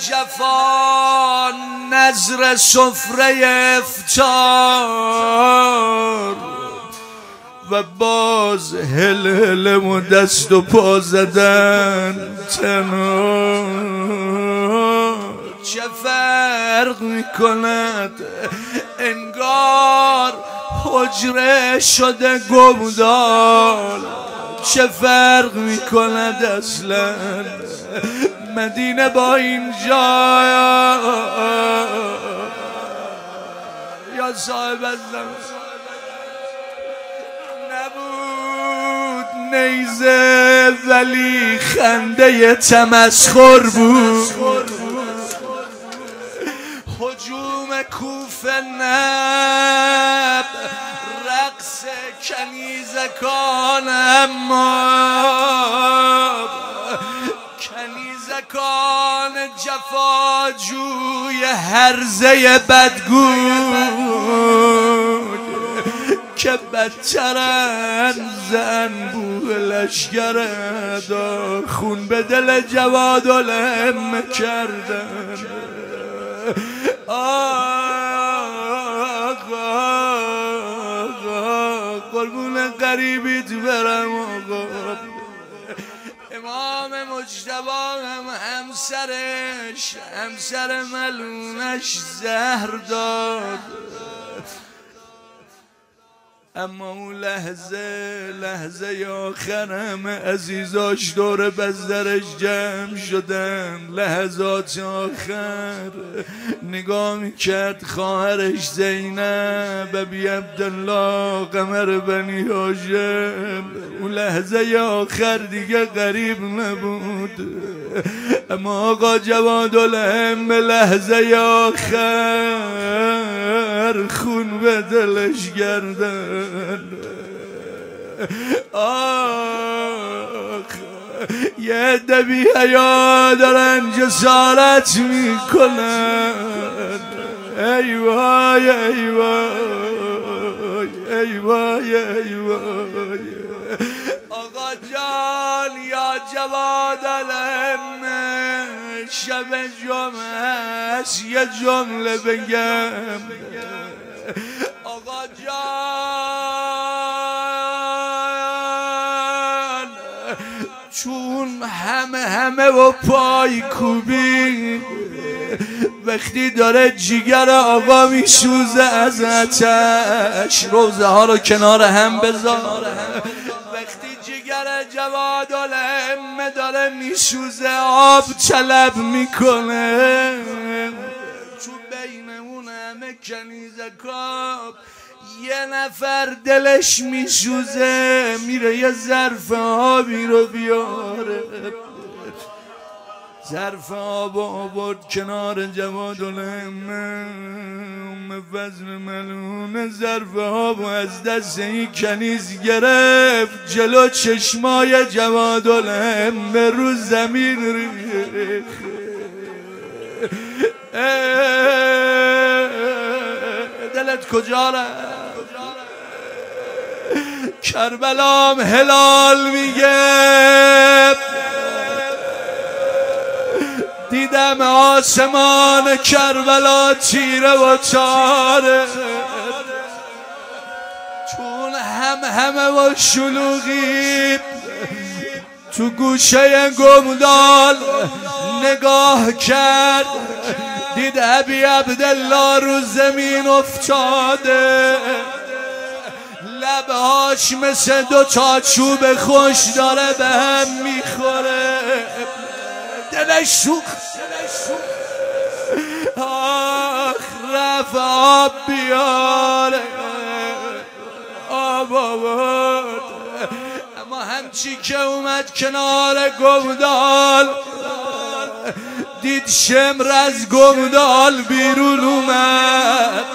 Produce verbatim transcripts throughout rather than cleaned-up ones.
جفا نظر سفره افطار و باز هل هل و دست و پا زدن تنها. چه فرق میکند انگار حجره شده گمدال. چه فرق میکند اصلا مدینه با اینجا یا صاحب الزمان. نبود نیزه ولی خنده تمسخر بود. هجوم کوفه نب رقص کنیزکان اما کنیزکان جفاجوی هرزه بدگوی که بدترن زن بوه لشگر ادا خون به دل جواد الامه کردن. آقا قربون قریبیت برم آقا. امام مجتبی هم همسرش همسر ملونش زهر داد، اما اون لحظه لحظه آخرم عزیزاش دور بزدرش جمع شدن. لحظات آخر نگاه میکرد خواهرش زینب ابی عبدالله قمر بنی هاشم. اون لحظه آخر دیگه غریب نبود، اما آقا جوادالامه لحظه آخر خون به دلش گردن. آخ یه عده بی حیا دارن جسارت میکنن. ای وای ای وای ای وای ای وای. آقا جان یا جوادالامه شب جمعه است یه جمله بگم. آقا جان چون همه همه و پای کوبی وقتی داره جیگر آقا میسوزه از آتش، روزه ها رو کنار هم بذار. وقتی جیگر جوادالامه داره میسوزه آب طلب میکنه، چون بینمون همه کنیزکاب یه نفر دلش میسوزه میره یه ظرف آبی رو بیاره. ظرف آب آورد کنار جوادالامه. ام فضل ملونه ظرف آب از دست این کنیز گرفت، جلو چشمای جوادالامه رو زمین ریخت. دلت کجا رفت؟ کربلام هلال میگه دیدم آسمان کربلا تیره و تاره، چون هم همه و شلوغی تو گوشه گمدال نگاه کرد، دید ابی عبدالله رو زمین افتاده، لبهاش مثل دو تا چوب خوش داره به هم میخوره، دلش سوخت. آخ رفت آب بیاره، آب آورد، اما همچی که اومد کنار گمدال دید شمر از گمدال بیرون اومد.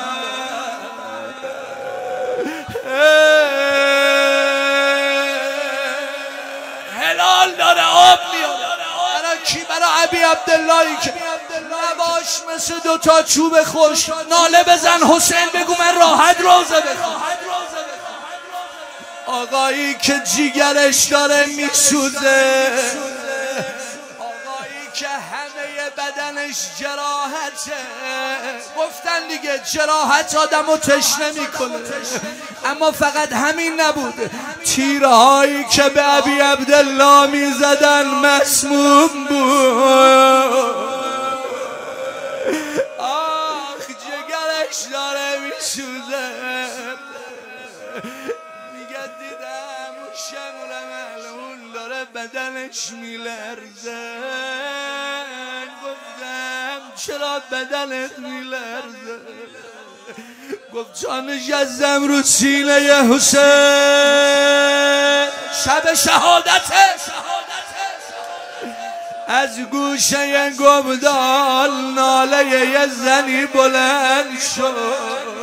هلال داره آب میاد برای کی؟ برای ابی عبداللهی که لباش مثل دوتا چوب خوش. ناله بزن حسین بگو من راحت روزه بخوام. آقایی که جیگرش داره میسوزه، آقایی که همه بدنش جراحته. گفتن دیگه جراحت آدمو تشنه میکنه، اما فقط همین نبود، تیرهایی که به ابی عبدالله میزدن مسموم بود. آخ جگرش داره میسوزه، میگه دیدم اون شمر ملعون داره بدنش میلرزه. گفتم چرا بدنت میلرزه؟ گفت جانش ازم رو سینه حسین، شب شهادته، از گوشه گبدال ناله یه زنی بلند شد.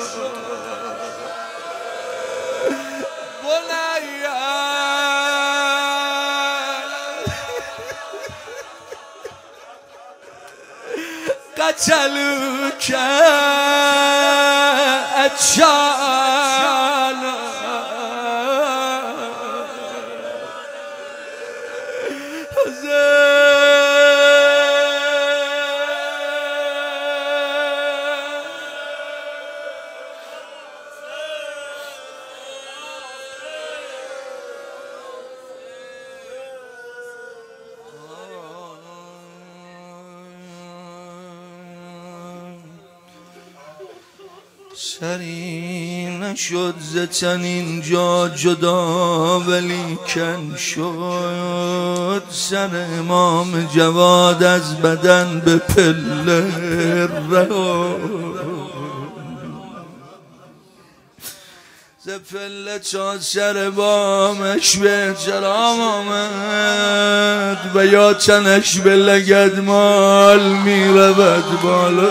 قتلوك أتشانا سری نشد ز تن اینجا جدا، ولیکن شد سر امام جواد از بدن به پله رها. ز پله تا سر بامش به احترام آمد و یا تنش به لگدمال میرود بالا.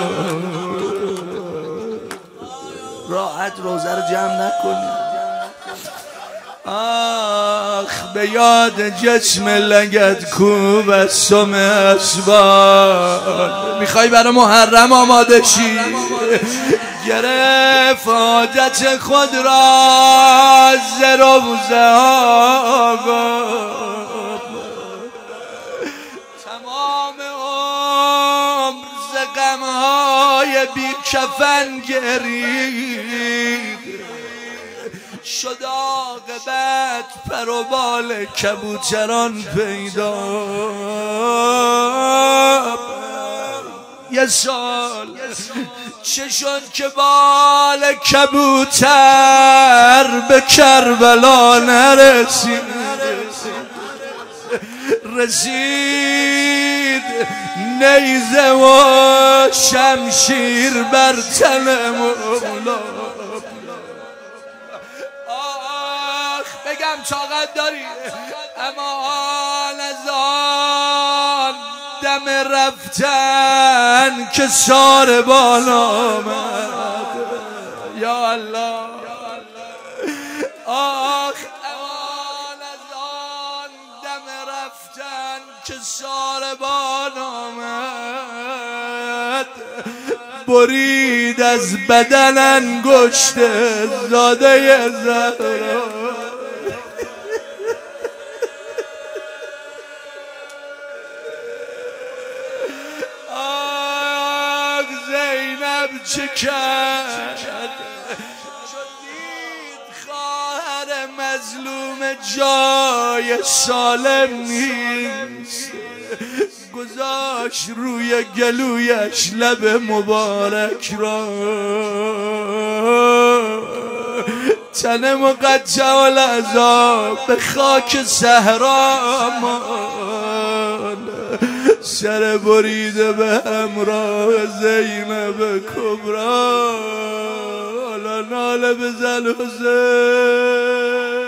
راحت روزه رو جمع نکنی. آخ به یاد جسم لگد کوب از سم اسبان. میخوای برای محرم آماده شی؟ گرفت عادت خود را ز روزه ها، تمام عمر ز غمهای بی کفن گرید. شد عاقبت پر و بال کبوتران پیدا. یه سال چه شد که بال کبوتر به کربلا نرسید؟ رسید نیزه و شمشیر بر تن مولا. آخ بگم طاقت داری، اما آن از آن دم رفتن که ساربان آمد. یا الله آخ امان از آن دم رفتن که ساربان آمد. برید از بدن انگشت زاده زهرا. آخ زینب چه کرد چون دید خواهر مظلوم جای سالم نیست. گذاشت روی گلویش لب مبارک را، تن مقطع الاعضا به خاک صحرا ماند. سر بریده به همراه زینب کبرا. حالا ناله بزن حسین.